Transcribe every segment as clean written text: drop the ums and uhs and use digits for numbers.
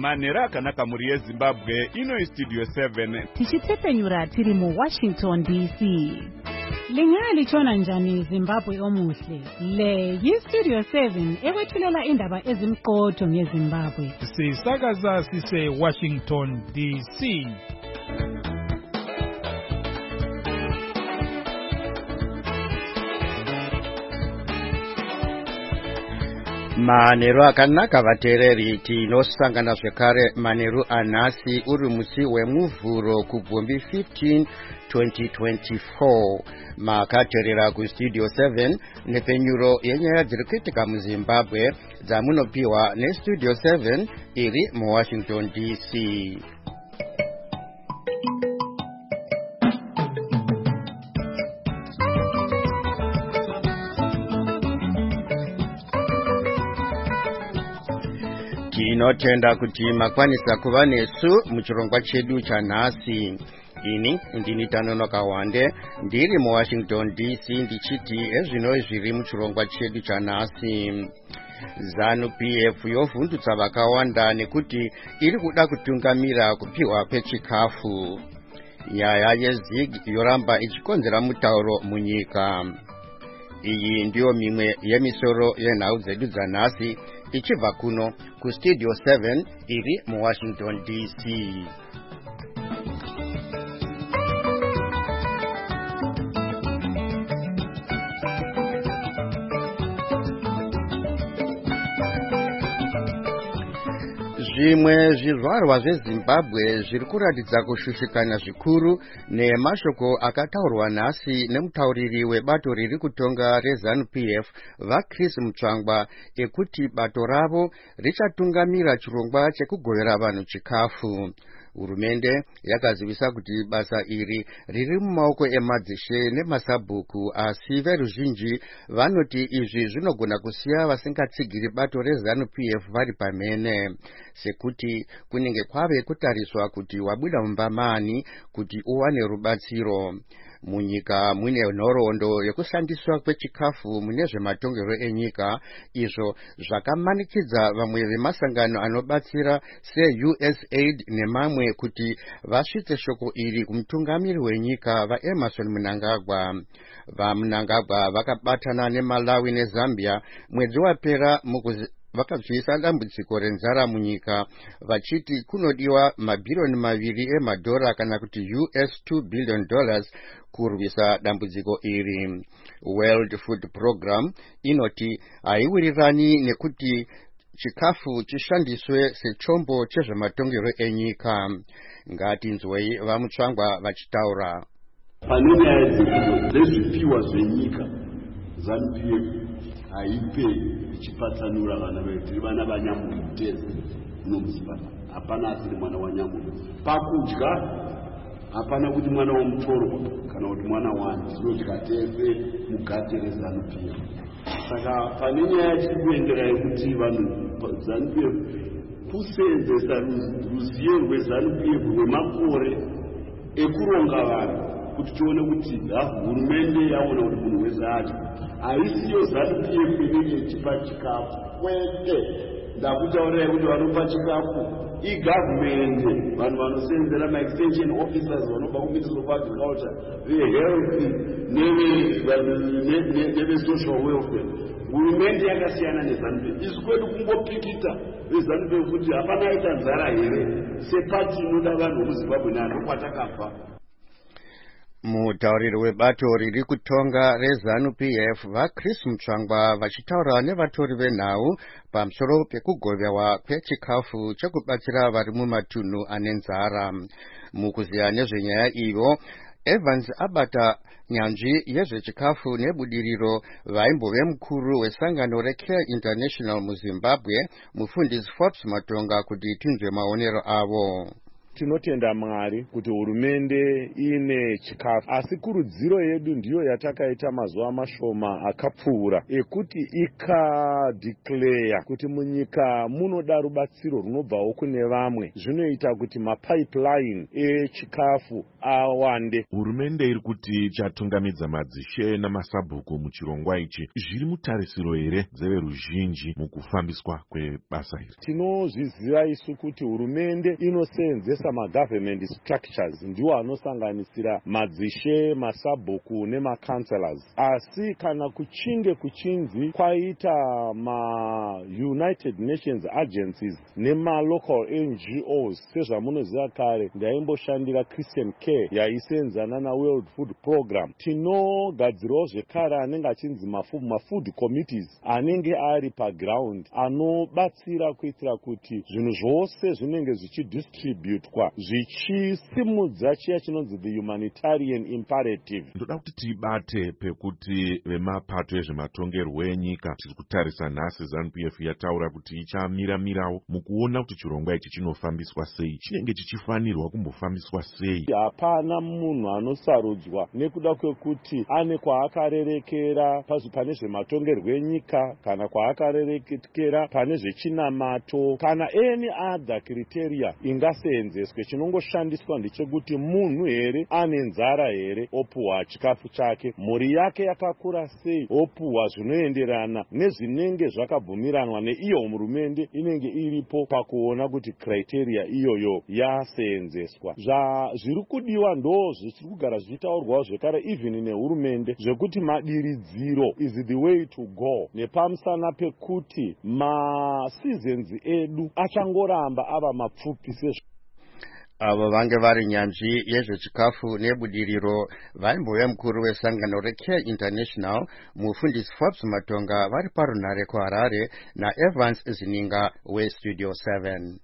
manhero akanaka muri yezimbabwe. Ino istudio 7 tichitsepenyura tiri muWashington DC. Lingalitshona njani Zimbabwe omuhle? Le yistudio 7 ekwethulela indaba ezimqotho ngeZimbabwe. Sisakaza sise Washington DC. Manhero akanaka vateereri, tinosangana zvekare manhero anhasi uri musi wemuvhuro kubvumbi 15 2024. Makateerera kustudio 7 nepenyuro yenyaya dziri kuitika muZimbabwe dzamunopiwa nestudio 7 iri muWashington DC. Tinotenda kuti makwanisa kuva nesu muchirongwa chedu chanhasi. Ini ndini Tanonoka Wande, ndiri muWashington DC ndichiti ezvino zviri muchirongwa chedu chanhasi. ZANU-PF yovhundutsa vakawanda nekuti iri kuda kutungamira kupiwa kwechikafu. Nyaya yeZIG yoramba ichikonzera mutauro munyika. Iyi ndiyo mimwe yemisoro yenhau dzedu dzanhasi ichibva kuno kustudio 7 iri muWashington DC. Zvimwe zvizvarwa zveZimbabwe zviri kuratidza kushushikana zvikuru nemashoko akataurwa nhasi nemutauriri webato riri kutonga reZANU-PF vaChris Mutsvangwa ekuti bato ravo richatungamira chirongwa chekugovera vanhu chikafu. Hurumende yakazivisa kuti basa iri riri mumaoko emadzishe nemasabhuku, asi veruzhinji vanoti izvi zvinogona kusiya vasingatsigiri bato reZANU-PF vari pamhene, sekuti kunenge kwave kutariswa kuti wabuda mumba mani kuti uwane rubatsiro. Munyika mune nhoroondo yekushandiswa kwechikafu mune zvematongerwo enyika, izvo zvakamanikidza vamwe vemasangano anobatsira seUSAID nemamwe kuti vasvitse shoko iri kumutungamiri wenyika vaEmerson Mnangagwa. VaMnangagwa vakabatana neMalawi neZambia mwedzi wapera vakabvisa dambudziko renzara munyika, vachiti kunodiwa mabhiriyoni 2 emadhora kana kuti $2 billion kurwisa dambudziko iri. World Food Program inoti haiwirirani nekuti chikafu chishandiswe sechombo chezvematongerwo enyika. Ngatinzwei vaMutsvangwa vachitaura. Pane nyaya dzezvipiwa zvenyika, ZANU-PF haipe ichipatsanura vana vedu, vana vaNyamutezi nomuZimbabwe. Hapana asiri mwana waNyamutezi. Pakudya hapana kuti mwana womutorwa kana kuti mwana wani, tinodya tese mugate reZANU-PF. Saka pane nyaya chiri kuendera yekuti vanhu ZANU-PF kuseenzesa ruzivo rweZANU-PF rwemakore ekuronga vanhu kuti tione kuti hurumende yaona kuti munhu wese adya. Haisiyo ZANU-PF inenge ichipa chikafu kwete. Ndakutaurirai kuti vanopa chikafu igavhumende, vanhu vanoseenzera maextension officers vanobva kuMinisry of Agriculture, vehealth nevesocial welfare. Hurumende yakasiyana neZANU-PF. Isu kwedu kungopikita veZANU-PF kuti hapana aita nzara here, sepati inoda vanhu vemuZimbabwe nandokwatakabva. Mutauriri webato riri kutonga reZANU-PF vaChris Mutsvangwa vachitaura nevatori venhau pamusoro pekugoverwa kwechikafu chekubatsira vari mumatunhu ane nzara. Mukuziya nezvenyaya iyo, Evans abata nyanzvi yezvechikafu nebudiriro vaimbove mukuru wesangano reCare International muZimbabwe, mufundisi Forbes Matonga, kuti tinzwe maonero avo. Tinotenda Mwari kuti hurumende ine chikafu, asi kurudziro yedu ndiyo yatakaita mazuva mashoma akapfuura ekuti ikadeclare kuti munyika munoda rubatsiro runobvawo kune vamwe. Zvinoita kuti mapipeline echikafu awande. Hurumende iri kuti chatungamidza madzishe namasabhuku muchirongwa ichi zviri mutarisiro here dzeveruzhinji mukufambiswa kwebasa iri? Tinozviziva isu kuti hurumende inoseenzesa magovernment structures ndiwo anosanganisira madzishe, masabhuku nemacounselors. Asi kana kuchinge kuchinzi kwaita ma-United Nations agencies nema-local NGOs, sezvamunoziva kare ndaimboshandira Christian Care yaisenzana na-World Food Program, tinogadzirawo zvekare anenge achinzi mafood committees anenge ari paground anobatsira kuitira kuti zvinhu zvose zvinenge zvichidistributwa zvichisimudza chiya chinonzi the humanitarian imperative. Ndoda kuti tibate pekuti vemapato ezvematongerwo enyika tiri kutarisa nhasi ZANU-PF yataura kuti ichamira-mirawo mukuona kuti chirongwa ichi chinofambiswa sei, chinenge chichifanirwa kumbofambiswa sei. Hapana munhu anosarudzwa nekuda kwekuti ane kwaakarerekera pane zvematongerwo enyika kana kwaakarerekera pane zvechinamato kana any other criteria ingaseenzeswe. Chinongoshandiswa ndechekuti munhu here ane nzara here opuhwa chikafu chake, mhuri yake yakakura sei opuhwa zvinoenderana nezvinenge zvakabvumiranwa neiyo hurumende inenge iripo pakuona kuti criteria iyoyo yaseenzeswa. Zviri kudiwa ndo zvichiri kugara zvichitaurwawo zvekare even nehurumende zvekuti madiridziro is the way to go, nepamusana pekuti maseasons edu achangoramba ava mapfupi sezvo. Avo vange vari nyanzvi yezvechikafu nebudiriro vaimbouya mukuru wesangano reCare International mufundisi Forbes Matonga vari parunhare kuHarare naEvans Zininga weStudio 7.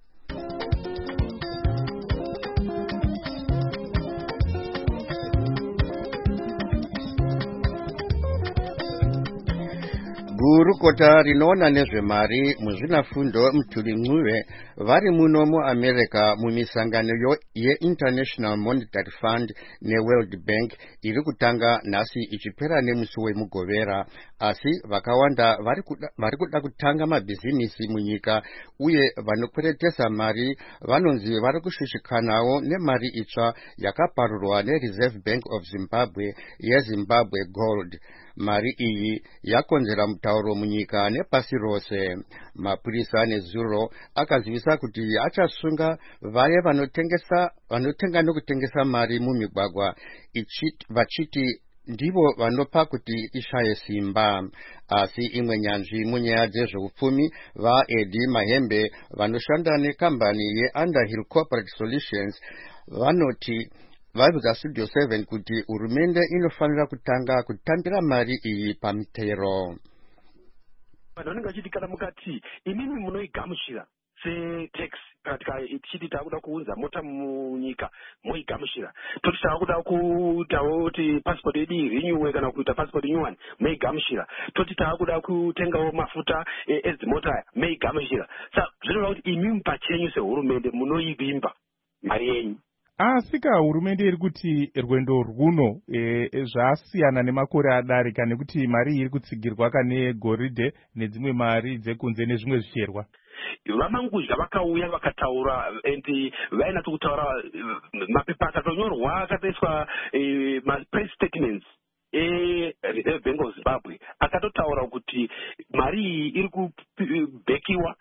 Gurukota rinoona nezvemari muzvinafundo Mthuli Ncube vari muno muAmerica mumisangano yeInternational Monetary Fund neWorld Bank iri kutanga nhasi ichipera nemusi wemugovera, asi vakawanda vari kuda kutanga mabhizinisi munyika uye vanokweretesa mari vanonzi vari kushushikanawo nemari itsva yakaparurwa neReserve Bank of Zimbabwe yeZimbabwe Gold. Mari iyi yakonzera mutauro munyika nepasi rose. Mapurisa nezuro akazivisa kuti achasunga vaye vanotenga nokutengesa mari mumigwagwa vachiti ndivo vanopa kuti ishaye simba. Asi imwe nyanzvi munyaya dzezveupfumi vaEddie Mahembe vanoshanda nekambani yeUnderhill Corporate Solutions vanoti vaiudza Studio 7 kuti hurumende inofanira kutanga kutambira mari iyi pamitero. Vanhu vanenge vachiti kana mukati imimi munoigamuchira setax katika tichiti takuda kuunza mota munyika moigamuchira, toti takuda kuitawo kuti passport yedu irenyuwe kana kuita passport nyuwani moigamuchira, toti takuda kutengawo mafuta edzimota moigamuchira. Saka zvinova kuti imimi pachenyu sehurumende munoivimba mari yenyu. Asika hurumende iri kuti rwendo rwuno zvasiyana nemakore adarika nekuti mari iri kutsigirwa kane goridhe nedzimwe mari dzekunze nezvimwe zvicherwa. Vamangudya vakauya vakataura enti vainatso kutaura mapepa akatonyorwa akatoiswa ma-press statements Reserve Bank of Zimbabwe akatotaura kuti mari iyi iri kubhekiwa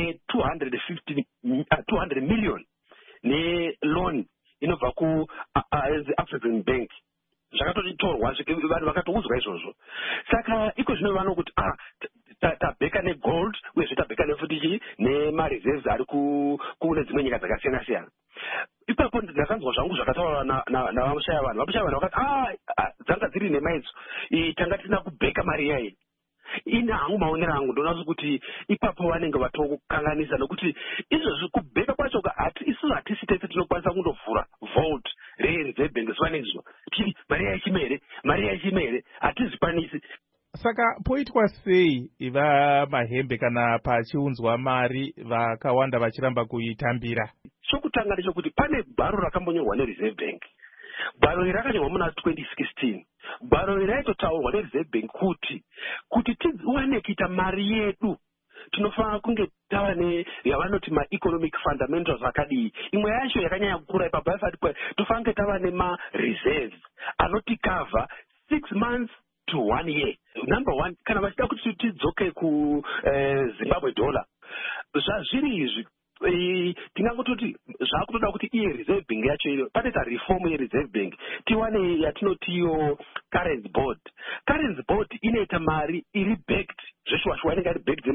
ne200 million ne-loan inobva kuAfrican Bank. Zvakatotorwa vanhu vakatouzwa izvozvo. Saka iko zvino vanokuti tabheka negold uyezve tabheka nefuti nemareserves ari kune dzimwe nyika dzakasiyana siyana. Ipapo ndakanzwa zvangu zvakataurwa navamushaya vanhu. Vamushaya vanhu vakati dzanga dziri nemaidzo tanga tisina kubheka mari yayi. Ina hangu maonero angu ndoona kuti ipapo vanenge vatokukanganisa nokuti izvozvi kubheka kwacho isusu hatisi tese tinokwanisa kundovhura vault reReserve Bank sivanengizwa tiri mari yaichimere hatizvikwanisi. Saka poitwa sei vaMahembe kana pachiunzwa mari vakawanda vachiramba kuitambira? Chokutanga ndechekuti pane gwaro rakambonyorwa neReserve Bank. Gwaro iri rakanyorwa muna 2016. Gwaro iri raitotaurwa neReserve Bank kuti tiwane kuita mari yedu tinofanira kunge tava yavanoti ma-economic fundamentals akadii. Imwe yacho yakanyanya kukura ipapo yaifati tofanira kunge tava nema-reserves anoti cover 6 months to 1 year. Number one, kana vachida kuti tidzoke kuZimbabwe dollar, zvazviri izvi tingangototi zvakutoda kuti iye reserve bank yacho iyo panoita reform yereserve bank tiwane yatinotiyo currency board. Currency board inoita mari iri backed zveshwashwa, inenge ari backed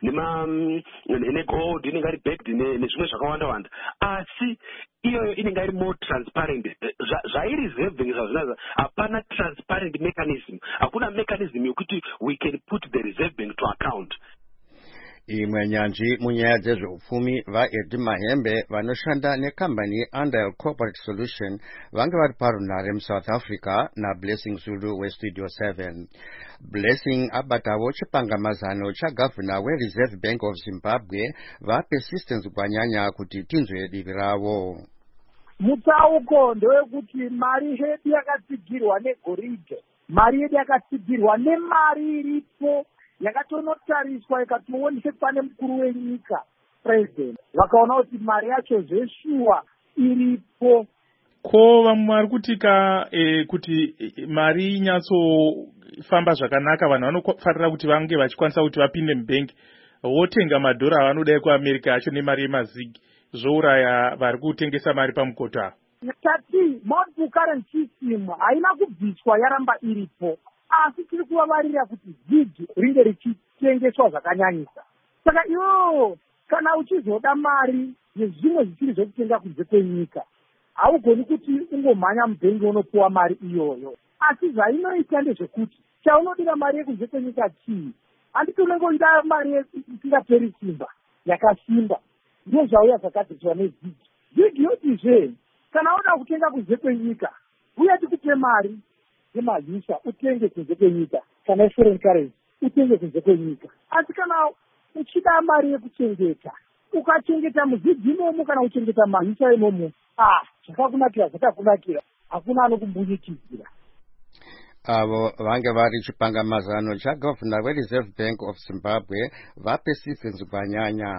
negold, inenge ari backed nezvimwe zvakawanda wanda, asi iyoyo inenge ari more transparent. Zvaireserve bank zvazvinaza hapana transparent mechanism, hakuna mechanism yokuti we can put the reserve bank to account. Imwe nyanzvi munyaya dzezveupfumi vaEdhi Mahembe vanoshanda nekambani yeUndial Corporate Solution vange vari parunhare muSouth Africa naBlessing Zulu weStudio 7. Blessing abatavo chipangamazano chagavhuna weReserve Bank of Zimbabwe vaPersistence Gwanyanya kuti tinzwe divi ravo. Mutsauko ndewekuti mari yedu yakatsigirwa negoridhe, mari yedu yakatsigirwa nemari iripo yakatonotariswa ikatoonese pane mukuru wenyika president, vakaona kuti mari yacho zveshuwa iripo. Ko vamwe vari kutika kuti mari inyatsofamba zvakanaka, vanhu vanofanira kuti vange vachikwanisa kuti vapinde mubhengi votenga madhora avanoda kuAmerica acho nemari yemazigi, zvouraya vari kutengesa mari pamukoto. Tati multiple currency system haina kubviswa, yaramba iripo, asi tiri kuvavarira kuti zigi ringe richitengeswa zvakanyanyisa. Saka iwo kana uchizoda mari yezvimwe zvisiri zvekutenga kunze kwenyika, haugoni kuti ungomhanya mubhengi unopuwa mari iyoyo. Asi zvainoita ndezvekuti chaunodira mari yekunze kwenyika chii, handiti unongoida mari isingaperi simba yakasimba, ndio zvauya zvakadziswa nezigi. Zigi yotizve kana uda kutenga kunze kwenyika uya tikupe mari yemahisha utenge kunze kwenyika, kana foreign currency utenge kunze kwenyika. Asi kana uchida mari yekuchengeta, ukachengeta muzigi imomo kana uchengeta mahisha imomo, zvakakunakira, hakuna anokumbunyikidzira. Avo vange vari chipangamazano chagavhuna weReserve Bank of Zimbabwe vaPersistence Gwanyanya.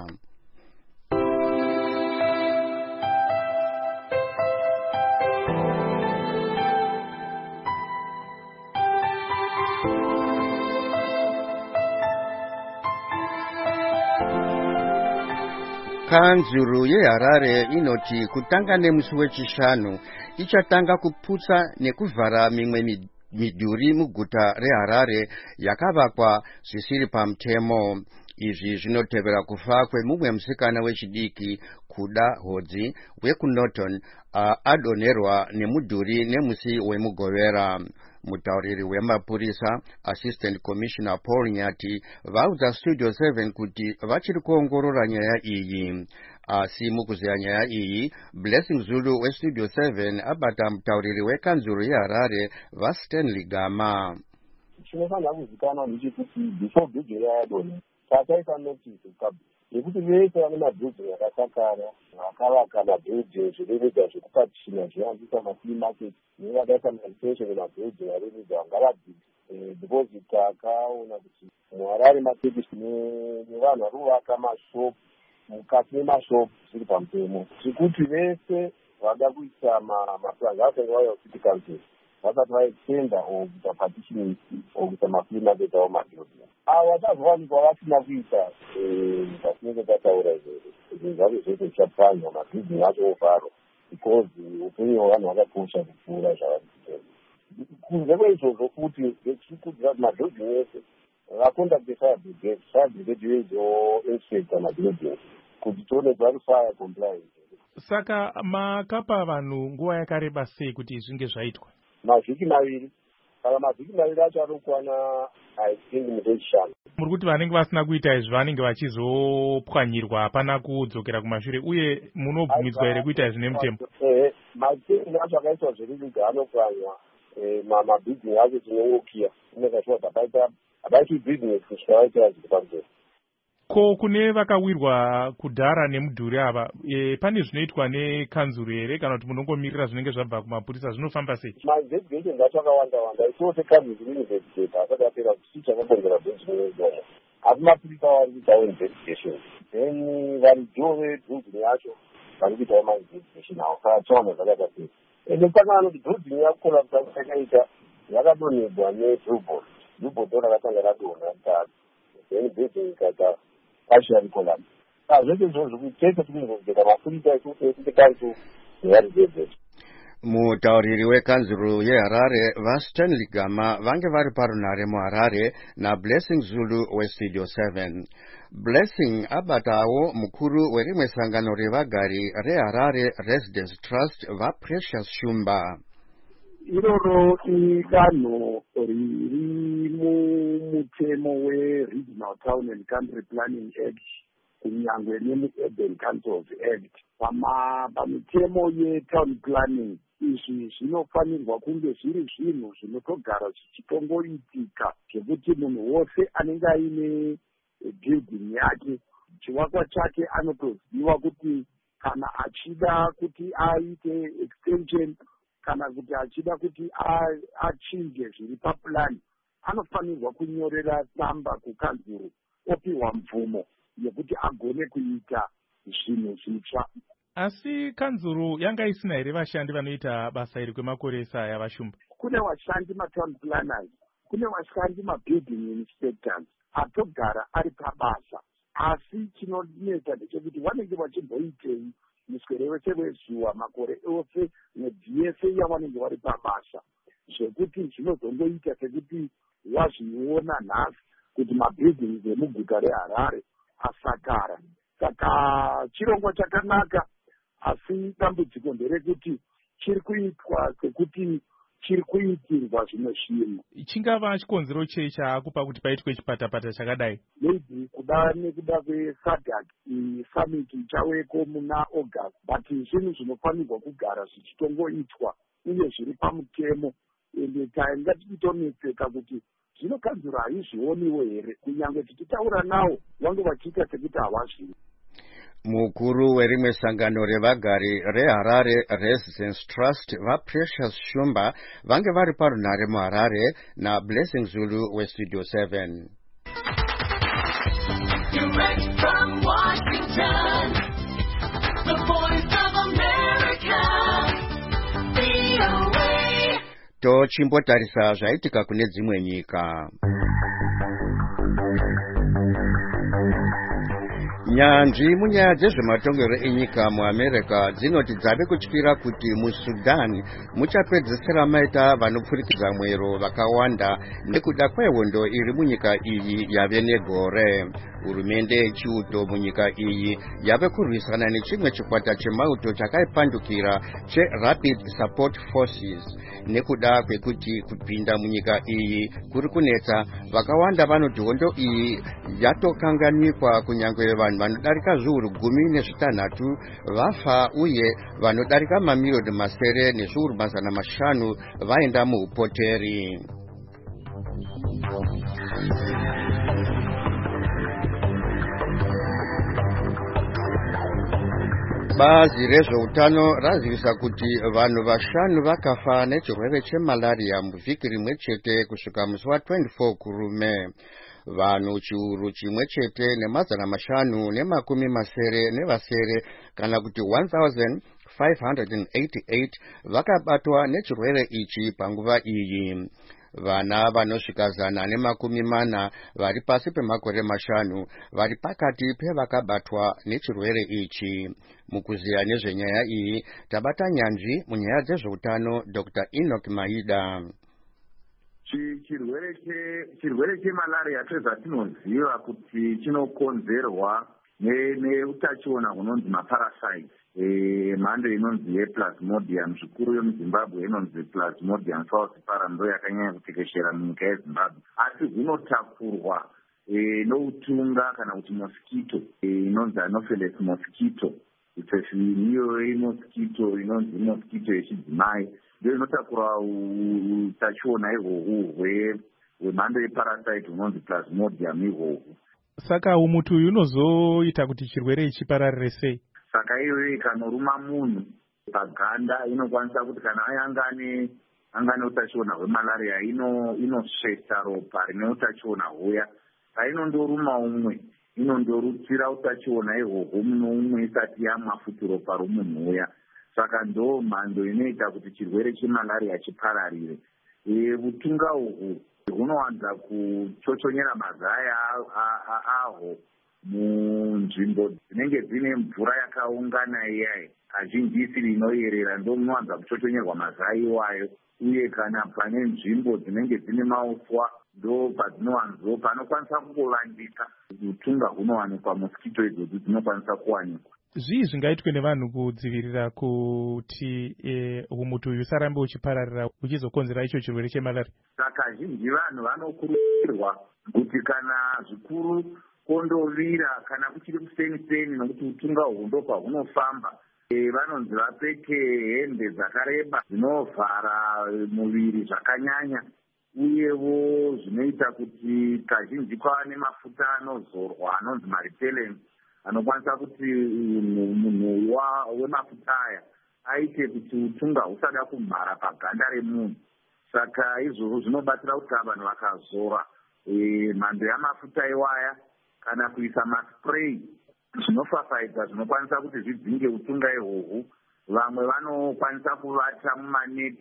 Kanzuru yeHarare inoti kutanga nemusi wechishanu ichatanga kuputsa nekuvhara mimwe midhuri muguta reHarare yakavakwa zvisiri pamutemo. Izvi zvinotevera kufa kwemumwe musikana wechidiki Kuda Hodzi wekuNorton adonerwa nemudhuri nemusi wemugovera. Mutauriri wemapurisa Assistant Commissioner Paul Nyati vaudza Studio 7 kuti vachiri kuongorora nyaya iyi. Asi mukuziya nyaya iyi, Blessing Zulu weStudio 7 abata mutauriri wekanzuru yeHarare vaStanley Gama. Chinofanira kuzikanwa ndechekuti before bridge yadonha tataita notice yekuti vese vane mabhilidhingi akasakara vakavaka mabhilidhingi zvirimidza zvekupatishina zvinovandisa mafree market nevakaita maextension emabhilidhingi arimidza deposit akaona kuti muHarare matekisi nevanhu vari kuvaka mashopu mukati memashopu zviri pamutemo, zvekuti vese vada kuisa maplans vasenge vauya kucity council vasati vaextenda or kuita partitioning or kuita mafree market avo mabhilidhingi avo vachazowanikwa vasina kuita zvatinenge tataura izvozvo zvacho zvese zvichapfanywa mabhilidhingi acho ovharwa because upenyu hwevanhu hwakakosha kupfuura zvavari kuita. Kunze kweizvozvo futi vechikudzira kuti mabhilidhingi ese vakondakte fire brigade vezoinspecta mabhilidhingi kuti tione vari fire compliance. Saka makapa vanhu nguva yakareba sei kuti zvinge zvaitwa? Mavhiki maviri. Saka mavhiki maviri acho anokwana I think musi wechishanu. Muri kuti vanenge vasina kuita izvi vanenge vachizopwanyirwa, hapana kudzokera kumashure, uye munobvumidzwa here kuita izvi nemutemo? Mabhilidhingi acho akaitwa zviriga anopwanywa, mabhilidhingi acho tinongokiya inokashuwa hapaiti bhizinesi kusvika vaitira zviri pamusoro. Ko kune vakawirwa kudhara nemudhuri ava, pane zvinoitwa nekanzuru here kana kuti munongomirira zvinenge zvabva kumapurisa, zvinofamba sei? Ma-investigation acho akawanda-wanda, isiwo sekanzuru investigate asati apera kuti chii chakakonzera bhilidhingi izomo. asi mapirisa vari kuitawo investigation, then varidzo vedrudzini yacho vari kuitawo mainvestigation avo katsaona zvakaita sei. Ende saka anoti drudzini yakolapsa yakaita yakadonhedzwa nedrubot ndo rakatanga radonha mutatu, then building ikata partially collapse. Zvese izvozvo kutese tikunzozveka mapurisa ekuti kanzu nevari vezvetu. Mutauriri wekanzuru yeHarare vaStanley Gama vange vari parunhare muHarare naBlessing Zulu weStudio 7. Blessing abatawo mukuru werimwe sangano revagari reHarare Residence Trust vaPrecious Shumba. Iroro idanho riri mumutemo weRegional Town and Country Planning Act kunyangwe nemuUrban Councils Act. Pamitemo yetown planning izvi zvinofanirwa kunge zviri zvinhu zvinotogara zvichitongoitika zvekuti munhu wose anenge aine building yake chivakwa chake anotoziva kuti kana achida kuti aite extension kana kuti achida kuti achinje zviri papulani anofanirwa kunyorera tsamba kukanzuru opiwa mvumo yekuti agone kuita zvinhu zvitsva. Asi kanzuru yanga isina here vashandi vanoita basa iri kwemakore esa vashumba? Kune vashandi matown planners, kune vashandi mabuilding inspectors atogara ari pabasa, asi chinonetsa ndechekuti vanenge vachimboitei muswere wese wezuva makore ose mwedzi yese yavanenge vari pabasa, zvekuti zvinozongoita sekuti wazviona nhasi kuti mabuildings emuguta reHarare asakara. Saka chirongwa chakanaka, asi dambudziko nderekuti chiri kuitwa sekuti chiri kuitirwa zvimwe zvinhu. Chingava chikonzero chei chakupa kuti paitwe chipatapata chakadai? Maybe nekuda kweSADC summit ichaweko muna August, but zvinhu zvinofanirwa kugara zvichitongoitwa uye zviri pamutemo. Ende tainga tichitonetseka kuti zvinokanzura haizvioniwo here, kunyange tichitaura nawo vange vachiita sekuti havazvii. Mukuru werimwe sangano revagari reHarare Residence Trust vaPrecious Shumba vange vari parunhare muHarare naBlessing Zulu weStudio 7. Direct from Washington, the Voice of America, VOA. Tochimbotarisa zvaitika kune dzimwe nyika. Nyanzvi munyaya dzezvematongero enyika muAmerica dzinoti dzave kutyira kuti muSudan muchapedzisira maita vanopfurikidza mwero vakawanda nekuda kwehondo iri munyika iyi yave negore. Hurumende yechiuto munyika iyi yave kurwisana nechimwe chikwata chemauto chakaipandukira cheRapid Support Forces. Nekuda kwekuti kupinda munyika iyi kuri kunetsa, vakawanda vanoti hondo iyi yatokanganikwa, kunyange vanhu vanodarika zviuru 16 vafa uye vanodarika mamiliyoni masere nezviuru 500 vaenda muupoteri. Bazi rezveutano razivisa kuti vanhu 5 vakafa nechirwere chemalaria muvhiki rimwe chete kusvika musi wa24 kurume. Vanhu chiuru chimwe chete ne590 kana kuti 1588 vakabatwa nechirwere ichi panguva iyi. Vana vanosvika 140 vari pasi pemakore 5 vari pakati pevakabatwa nechirwere ichi. Mukuziya nezvenyaya iyi tabata nyanzvi munyaya dzezveutano Dr. Enoch Maida. Chirwere chemalaria sezvatinoziva kuti chinokonzerwa neutachiona hunonzi maparasites, mhando inonzi yePlasmodium, zvikuru yemuZimbabwe inonzi Plasmodium falciparum, ndo yakanyanya kutekeshera munyika yeZimbabwe, asi hunotakurwa noutunga kana kuti mosquito inonzi Anopheles mosquito. Iyoyo mosquito inonzi mosquito yechidzimai ndio inotakura utachiona ihwohwo hwemhando yeparasite hunonzi Plasmodium ihwohwo. Saka umuti uyu unozoita kuti chirwere ichi pararire sei? Saka iyoyo ikanoruma munhu paganda inokwanisa kuti kana angane utachiona hwemalaria inosveta ropa rine utachiona huya painondoruma umwe inondorutsira utachiona ihwohwo muno umwe isati yamwa futi ropa romunhu uya. Saka ndo mhando inoita kuti chirwere chemalaria chipararire. Utunga uhwu hunowanza kuchochonyera mazai ahwo munzvimbo dzinenge dzine mvura yakaungana iyai, kazhinji isiri inoyerera, ndo munowanza kuchochonyerwa mazai iwayo. Uye kana pane nzvimbo dzinenge dzine mauswa ndo panokwanisa kuvandika utunga hunowanikwa, moskito idzodzo dzinokwanisa kuwanikwa. Zvii zvingaitwe nevanhu kudzivirira kuti humutu uyu usarambe uchipararira uchizokonzera icho chirwere chemalaria? Saka zhinji vanhu vanokurudzirwa kuti kana zvikuru kondovira kana kuchiri kuseni nokuti utunga uhu ndo pahunofamba, vanonzi vapfeke hembe dzakareba dzinovhara muviri zvakanyanya, uyewo zvinoita kuti kazhinji kwava nemafuta anozorwa anonzi marepellent anokwanisa kuti munhu wemafuta aya aite kuti utunga husada kumhara paganda remunhu. Saka izvozvo zvinobatsira kuti vanhu vakazora mhando yamafuta iwaya kana kuisa maspray zvinofafaidza zvinokwanisa kuti zvidzinge utunga ihwohwu. Vamwe vanokwanisa kuvata mumaneti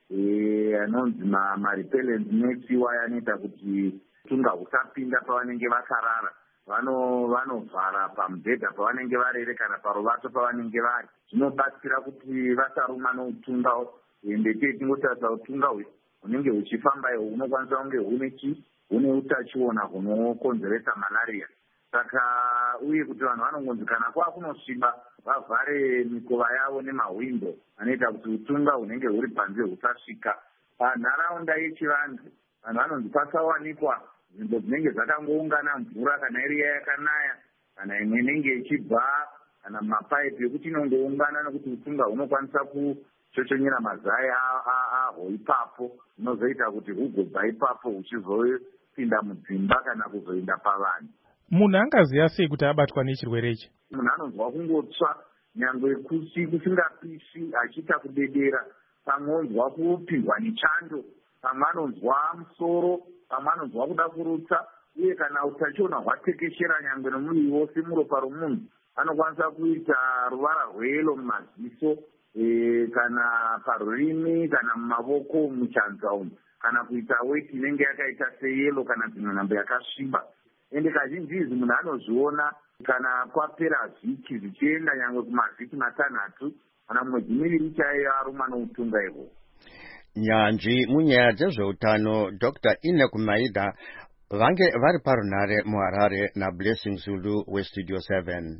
anonzi marepellent nets iwaya anoita kuti utunga husapinda pavanenge vakarara. Vanovhara pamubhedha pavanenge varere kana paruvato pavanenge vari. Zvinobatsira kuti vasarumwa noutunga. Ende tingotarisa utunga hunenge huchifamba ihwo hunokwanisa kunge hune utachiona hunokonzeresa malaria. Saka uye kuti vanhu vanongonzi kana kwakunosviba vavhare mikova yavo nemahwindo anoita kuti utunga hunenge huri panze husasvika. Panharaunda yechivanhu vanhu vanonzi pasawanikwa nzvimbo dzinenge dzakangoungana mvura, kana iriya yakanaya kana imwe inenge ichibva kana mapaipi ekuti inongoungana, nekuti utunga hunokwanisa kuchochonyera mazai ahwo ipapo, zvinozoita kuti hugobva ipapo huchizopinda mudzimba kana kuzoenda pavanhu. Munhu angaziva sei kuti abatwa nechirwere ichi? Munhu anonzwa kungotsva nyangwe kusingapishi, achiita kudedera, pamwe onzwa kupindwa nechando, pamwe anonzwa musoro, pamwe anonzwa kuda kurutsa, uye kana utachiona hwatekeshera nyangwe nomuviri wose muropa romunhu, anokwanisa kuita ruvara rweyelo mumaziso, kana parurimi, kana mumavoko, muchanza umu, kana kuita weti inenge yakaita seyelo kana dzimwe nhambo yakasviba. Ende kazhinji izvi munhu anozviona kana kwapera vhiki zvichienda nyangwe kumavhiki 6 kana mwedzi 2 chaiyo arumwa noutunga ihwo. Nyanzvi munyaya dzezveutano Dr. Enoch Maida vange vari parunhare muHarare naBlessing Zulu weStudio 7.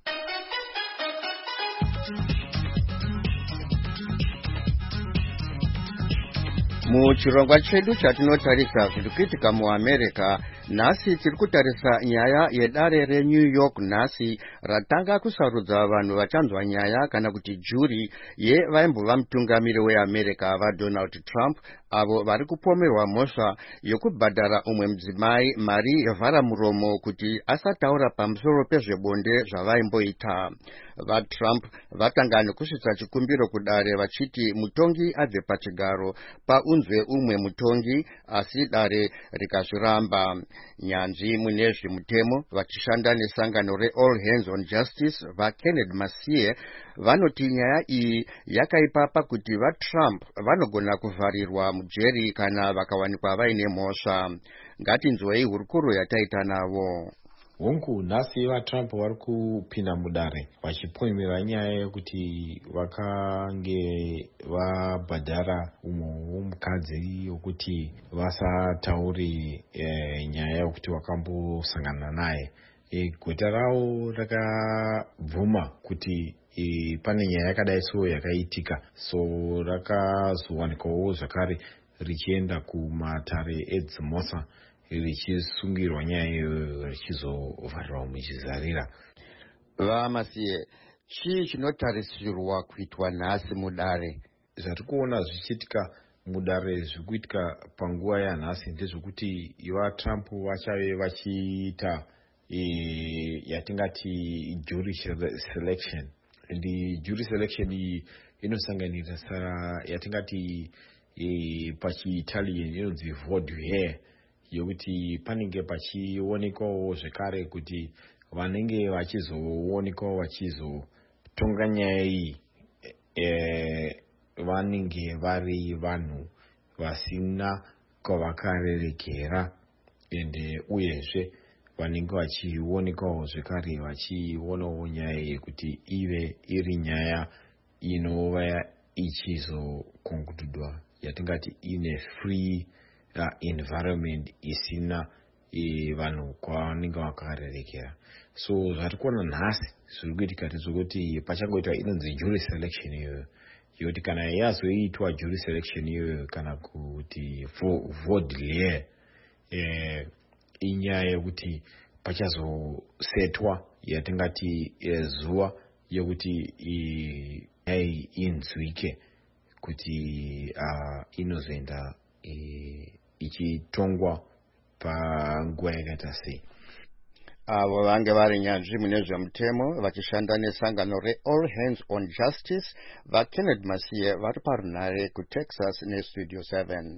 Muchirongwa chedu chatinotarisa zviri kuitika muAmerica, nhasi tiri kutarisa nyaya yedare reNew York nhasi ratanga kusarudza vanhu vachanzwa nyaya kana kuti juri yevaimbova mutungamiri weAmerica vaDonald Trump, avo vari kupomerwa mhosva yokubhadhara umwe mudzimai mari yevharamuromo kuti asataura pamusoro pezvebonde zvavaimboita. VaTrump vatanga nekusvitsa chikumbiro kudare vachiti mutongi abve pachigaro paunzwe umwe mutongi, asi dare rikazviramba. Nyanzvi mune zvemutemo vachishanda nesangano reAll Hands on Justice vaKenneth Masie vanoti nyaya iyi yakaipa pakuti vaTrump vanogona kuvharirwa mujeri kana vakawanikwa vaine mhosva. Ngatinzwei hurukuro yataita navo. Hongu nhasi vaTrump vari kupinda mudare vachipomerera nyaya yekuti vakange vabhadhara umwe womukadzi yokuti vasatauri nyaya yokuti vakambosangana naye. Gota ravo rakabvuma kuti pane nyaya yakadai so yakaitika, so rakazowanikwawo zvakare richienda kumatare edzimosa richisungirwa nyaya iyoyo richizovharirwa muchizarira. Vamasiye, chii chinotarisirwa kuitwa nhasi mudare? Zvati kuona zvichiitika mudare zviri kuitika panguva yanhasi ndezvekuti vaTrump vachave vachiita yatingati jury selection. And jury selection iyi inosanganisa yatingati pachiitalian inonzi voir dire, yokuti panenge pachionekawo zvekare kuti vanenge vachizoonekawo vachizotonga nyaya iyi vanenge vari vanhu vasina kwavakarerekera ende uyezve vanenge vachionekawo zvekare vachionawo nyaya yekuti ive iri nyaya inova ichizokonkudhudwa yatingati ine free environment isina vanhu kwavanenge vakarerekera. So zvati kuona nhasi zviri kuitika tizvokuti pachangoitwa inonzi jury selection iyoyo yekuti kana yazoitwa jury selection iyoyo kana kuti vote layer inyaya yekuti pachazosetwa yatingati zuva yekuti inzwike kuti inozoenda ichitongwa panguva yakaita sei. Avo vange vari nyanzvi mune zvemutemo vachishanda nesangano reAll Hands on Justice vaKenneth Masiye vari parunare kuTexas neStudio 7.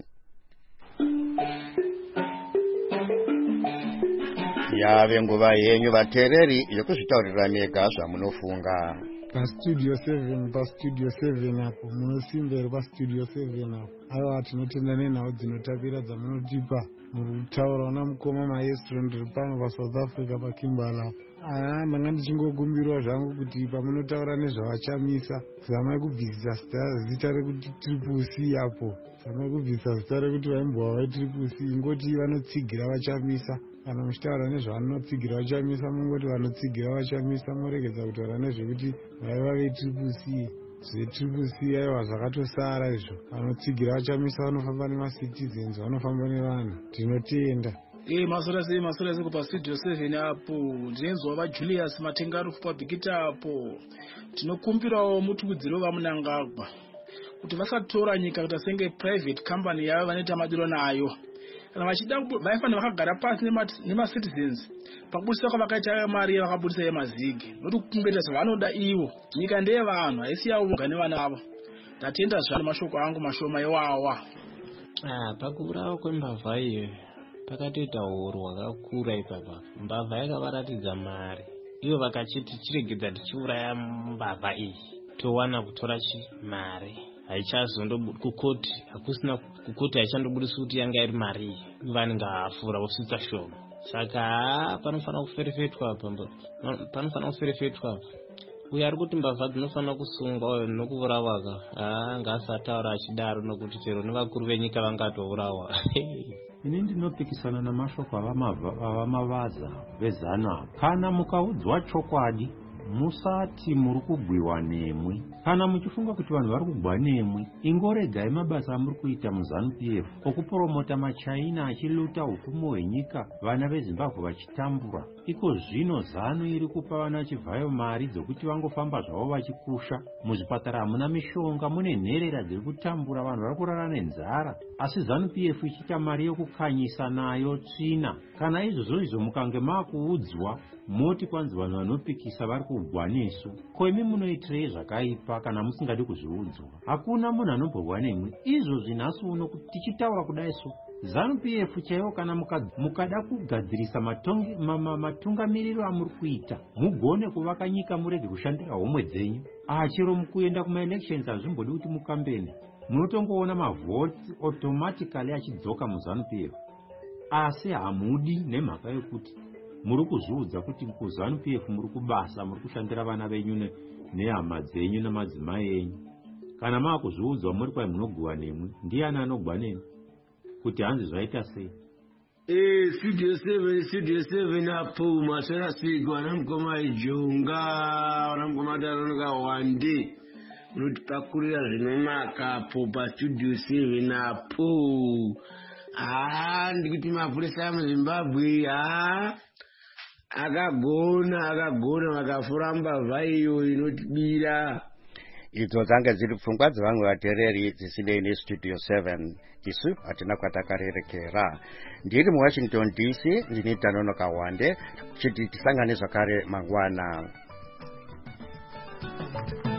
Yave nguva yenyu vateereri yokuzvitaurira mega zvamunofunga. Studio 7 apo munosimberi paStudio 7 apo aiwa tinotenda nenhau dzinotapira dzamunotipa murikutaura una mukoma maestro ndiri pano paSouth Africa paKimberley. Ndanga ndichingogumbirwa zvangu kuti pamunotaura nezvavachamisa zamai kubvisisa zita rekuti Triple C apo, zamai kubvisisa zita rekuti vaimbova vaTriple C, ingoti vanotsigira vachamisa. Kana muchitaura nezvavanotsigira vachamisa mungoti vanotsigira vachamisa, muregedza kutaura nezvekuti vaiva veTriple C. ZveTriple C aiwa zvakatosara izvo. Vanotsigira vachamisa vanofamba nemacitizens, vanofamba nevanhu. Tinotenda. Masora se kupa Studio 7 apo ndinenzwa vaJulius Matengarufu pabhikita apo. Tinokumbirawo mutukudziro vamunangagwa kuti vasatora nyika kuti asenge private company yavo vanoita madiro nayo. Kana vachida vaifanira vakagara pasi nemacitizens pakubudisa kwavakaita mari vakabudisa yemazigi nokukumbirira zvavanoda ivo. Nyika ndeyevanhu haisi yavo voga nevana vavo. Ndatenda zvaro mashoko angu mashoma iwawa. Pakuburawa kwembavha iyo pakatoita horo hwakakura ipapa. Mbavha yakavaratidza mari ivo vakachiti chiregedza tichiuraya mbavha iyi towana kutora mari. Haichazondo kukoti hakusina kukoti haichandobudisa kuti yanga iri mari vanenge hafura vosvitsa shoma. Saka panofanira kuferefetwa apa. Uye ari kuti mbavha dzinofanira kusungwa nokuurawa ngaasataura achidaro nokuti chero nevakuru venyika vangatourawa. Ini ndinopikisana namashoko avamavaza vezana. Kana mukaudzwa chokwadi musati muri kugwiwa nemwe. Kana muchifunga kuti vanhu vari kugwa nemwe, ingoregai mabasa amuri kuita muZANU-PF okupromota maChina achiluta upfumi hwenyika, vana veZimbabwe vachitambura. Iko zvino ZANU iri kupa vana chivhayo mari dzokuti vangofamba zvavo vachikusha. Muzvipatara hamuna mishonga, mune nherera dziri kutambura, vanhu vari kurara nenzara. Asi ZANU-PF ichiita mari yokukanyisa nayo tsvina. Kana izvozvo mukange makuudzwa moti kwanzi vanhu vanopikisa vari kugwa nesu. Ko imi munoitirei zvakaipa kana musingadi kuzviudzwa? Hakuna munhu anomborwa nemwe. Izvozvi nhasi uno kuti tichitaura kudai so ZANU-PF chaiwo kana mukada kugadzirisa matungamiriro amuri kuita mugone kuvaka nyika murege kushandira homwe dzenyu. Chero mukuenda kumaelections hazvimbodi kuti mukambene, munotongoona mavhoti automatically achidzoka muZANU-PF. Asi hamudi nemhaka yokuti muri kuzviudza kuti kuZANU-PF muri kubasa, muri kushandira vana venyu nehama dzenyu nemadzimai enyu. Kana maakuzviudzwa muri kwai munogwa nemwe, ndiani anogwa nemi? Kuti hanzi zvaita sei? Studio 7 apo masora sigo anamukoma ijonga anamukoma taronoka wande unotipakurira zvinomaka apo paStudio 7 apo. Ndikuti mapurisa muZimbabwe akagona vakafura mbavha iyo inotibira. Idzo dzange dziri pfungwa dzevamwe vateereri dzisinei neStudio 7. Isu hatina kwatakarerekera. Ndiri muWashington DC, ndini Tanonoka Wande, chiti tisangane zvakare mangwana.